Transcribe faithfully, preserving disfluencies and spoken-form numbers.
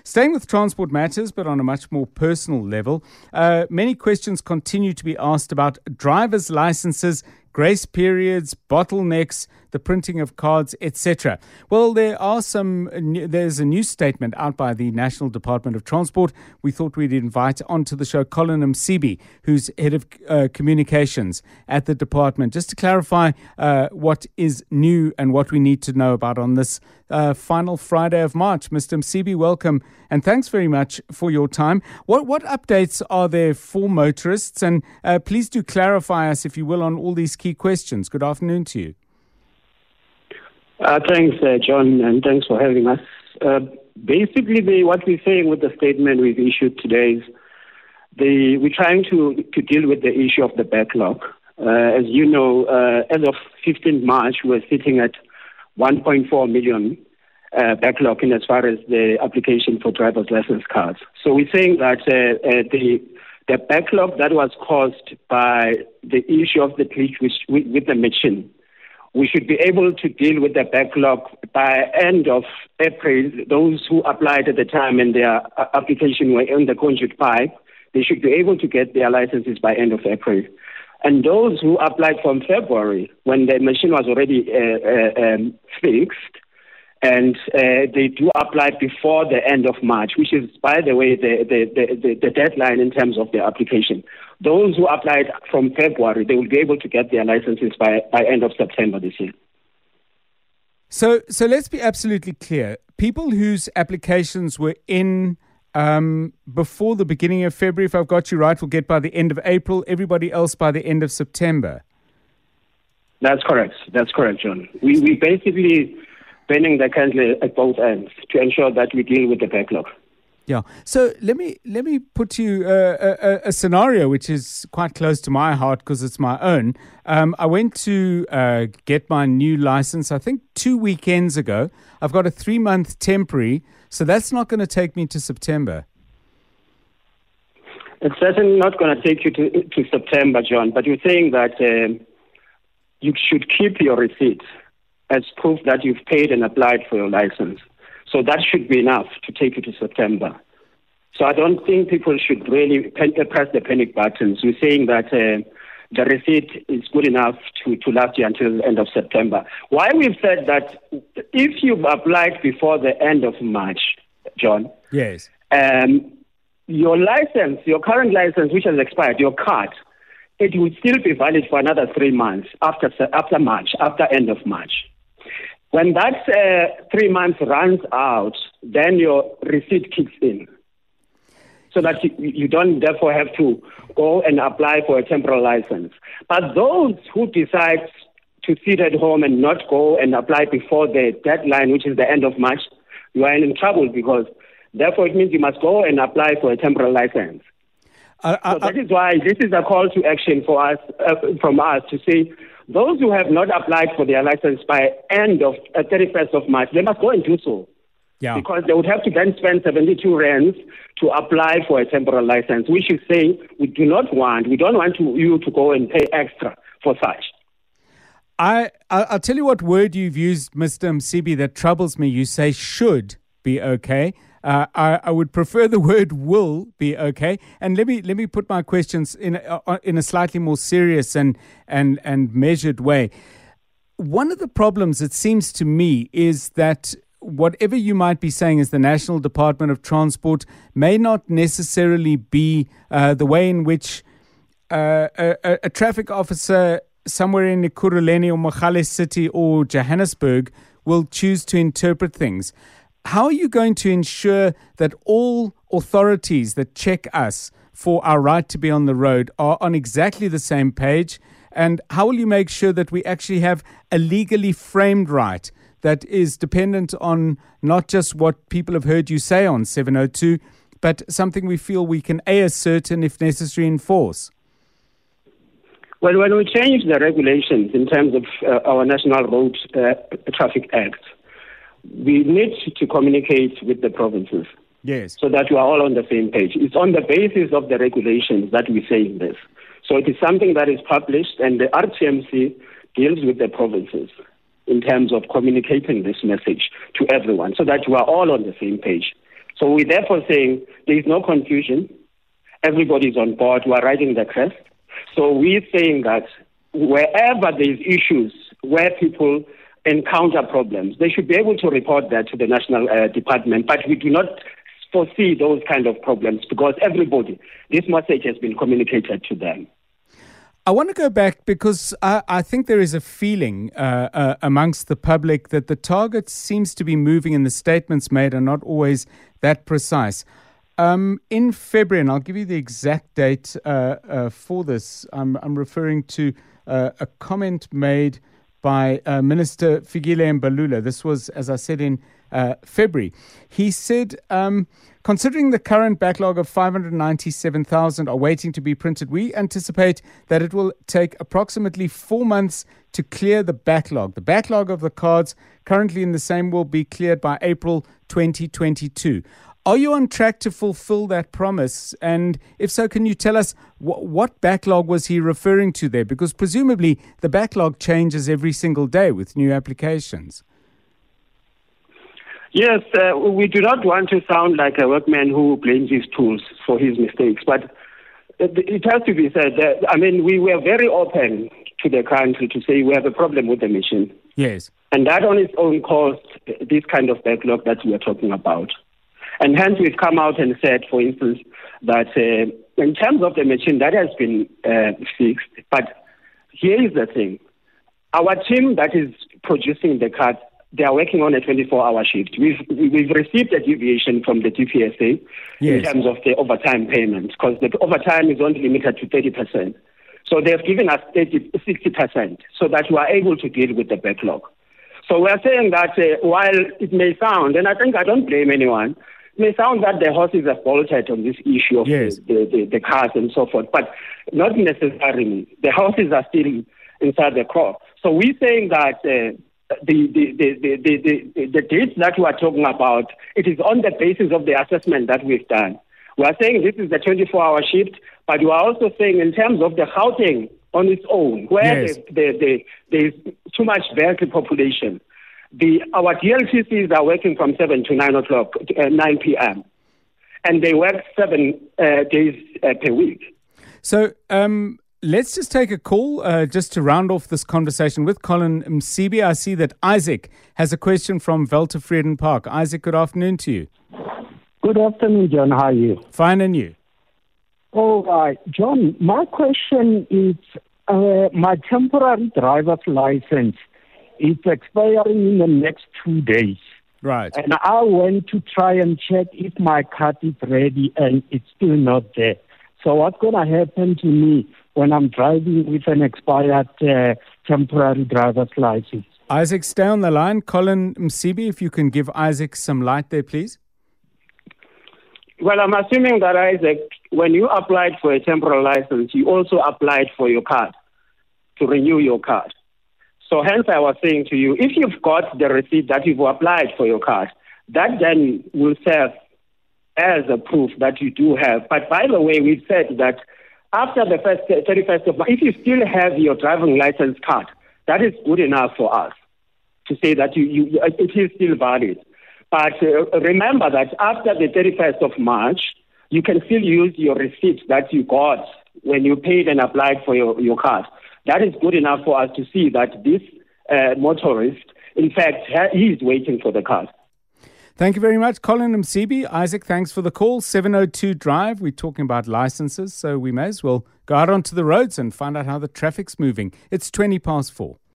Staying with transport matters, but on a much more personal level, uh, many questions continue to be asked about driver's licenses, grace periods, bottlenecks, the printing of cards, et cetera. Well, there are some. There's a new statement out by the National Department of Transport. We thought we'd invite onto the show Colin Msibi, who's head of uh, communications at the department, just to clarify uh, what is new and what we need to know about on this uh, final Friday of March. Mister Msibi, welcome, and thanks very much for your time. What what updates are there for motorists? And uh, please do clarify us, if you will, on all these key questions. Good afternoon to you. Uh, thanks, uh, John, and thanks for having us. Uh, basically, the, what we're saying with the statement we've issued today is the, we're trying to, to deal with the issue of the backlog. Uh, as you know, uh, as of fifteenth March, we're sitting at one point four million uh, backlog in as far as the application for driver's license cards. So we're saying that uh, uh, the the backlog that was caused by the issue of the glitch with, with, with the machine, we should be able to deal with the backlog by end of April. Those who applied at the time and their application were in the conduit pipe, they should be able to get their licenses by end of April. And those who applied from February, when the machine was already uh, uh, um, fixed, and uh, they do apply before the end of March, which is, by the way, the, the, the, the deadline in terms of their application. Those who applied from February, they will be able to get their licenses by, by end of September this year. So, so let's be absolutely clear. People whose applications were in um, before the beginning of February, if I've got you right, will get by the end of April. Everybody else by the end of September. That's correct. That's correct, John. We we basically bending the candle at both ends to ensure that we deal with the backlog. Yeah. So let me let me put you uh, a, a scenario which is quite close to my heart because it's my own. Um, I went to uh, get my new license, I think two weekends ago. I've got a three-month temporary, so that's not going to take me to September. It's certainly not going to take you to, to September, John, but you're saying that uh, you should keep your receipt as proof that you've paid and applied for your license. So that should be enough to take you to September. So I don't think people should really press the panic buttons. We're saying that uh, the receipt is good enough to, to last you until the end of September. Why we've said that if you've applied before the end of March, John, yes, um, your license, your current license, which has expired, your card, it will still be valid for another three months after after March, after end of March. When that uh, three months runs out, then your receipt kicks in. So that you, you don't therefore have to go and apply for a temporary license. But those who decide to sit at home and not go and apply before the deadline, which is the end of March, you are in trouble because therefore it means you must go and apply for a temporary license. Uh, uh, so that is why this is a call to action for us, uh, from us to say, those who have not applied for their license by end of uh, thirty-first of March, they must go and do so. Yeah. Because they would have to then spend seventy-two rands to apply for a temporary license, which is saying we do not want, we don't want to, you to go and pay extra for such. I, I'll tell you what word you've used, Mister Msibi, that troubles me. You say should be okay. Uh, I, I would prefer the word will be okay. And let me let me put my questions in a, in a slightly more serious and, and, and measured way. One of the problems, it seems to me, is that whatever you might be saying as the National Department of Transport may not necessarily be uh, the way in which uh, a, a traffic officer somewhere in Ekurhuleni or Mogale City or Johannesburg will choose to interpret things. How are you going to ensure that all authorities that check us for our right to be on the road are on exactly the same page? And how will you make sure that we actually have a legally framed right that is dependent on not just what people have heard you say on seven oh two, but something we feel we can A, assert and if necessary enforce? Well, when we change the regulations in terms of uh, our National Road uh, Traffic Act, we need to communicate with the provinces. Yes. So that we are all on the same page. It's on the basis of the regulations that we say this. So it is something that is published, and the R T M C deals with the provinces in terms of communicating this message to everyone so that we are all on the same page. So we're therefore saying there is no confusion. Everybody's on board. We're riding the crest. So we're saying that wherever there's issues where people encounter problems, they should be able to report that to the National uh, Department. But we do not foresee those kind of problems because everybody, this message has been communicated to them. I want to go back because I, I think there is a feeling uh, uh, amongst the public that the target seems to be moving and the statements made are not always that precise. Um, in February, and I'll give you the exact date uh, uh, for this, I'm, I'm referring to uh, a comment made by uh, Minister Fikile Mbalula. This was, as I said, in uh, February. He said, um, considering the current backlog of five hundred ninety-seven thousand are waiting to be printed, we anticipate that it will take approximately four months to clear the backlog. The backlog of the cards currently in the same will be cleared by April twenty twenty-two. Are you on track to fulfill that promise? And if so, can you tell us wh- what backlog was he referring to there? Because presumably the backlog changes every single day with new applications. Yes, uh, we do not want to sound like a workman who blames his tools for his mistakes, but it has to be said that, I mean, we were very open to the country to say we have a problem with the machine. Yes. And that on its own caused this kind of backlog that we are talking about. And hence we've come out and said, for instance, that uh, in terms of the machine, that has been uh, fixed. But here is the thing. Our team that is producing the cards, they are working on a twenty-four hour shift. We've, we've received a deviation from the D P S A yes. in terms of the overtime payments, because the overtime is only limited to thirty percent. So they've given us thirty, sixty percent so that we are able to deal with the backlog. So we are saying that uh, while it may sound, and I think I don't blame anyone, it may sound that the horses have bolted on this issue of yes. the, the, the, the cars and so forth, but not necessarily. The horses are still inside the crop. So we're saying that uh, the, the, the, the, the, the, the dates that we are talking about, it is on the basis of the assessment that we've done. We are saying this is the twenty-four hour shift, but we are also saying in terms of the Gauteng on its own, where yes. the, the, the, there's too much vehicle population, the our D L T Cs are working from seven to nine o'clock, uh, nine p.m., and they work seven uh, days uh, per week. So um, let's just take a call uh, just to round off this conversation with Colin Msibi. I see that Isaac has a question from Weltevreden Park. Isaac, good afternoon to you. Good afternoon, John. How are you? Fine, and you? All right. John, my question is, uh, my temporary driver's license is expiring in the next two days. Right. And I went to try and check if my card is ready, and it's still not there. So what's going to happen to me when I'm driving with an expired uh, temporary driver's license? Isaac, stay on the line. Colin Msibi, if you can give Isaac some light there, please. Well, I'm assuming that, Isaac, when you applied for a temporary license, you also applied for your card, to renew your card. So hence I was saying to you, if you've got the receipt that you've applied for your card, that then will serve as a proof that you do have. But by the way, we've said that after the first thirty-first of March, if you still have your driving license card, that is good enough for us to say that you, you it is still valid. But uh, remember that after the thirty-first of March, you can still use your receipt that you got when you paid and applied for your, your card. That is good enough for us to see that this uh, motorist, in fact, ha- he is waiting for the card. Thank you very much, Colin Msibi. Isaac, thanks for the call. seven oh two Drive. We're talking about licenses, so we may as well go out onto the roads and find out how the traffic's moving. It's twenty past four.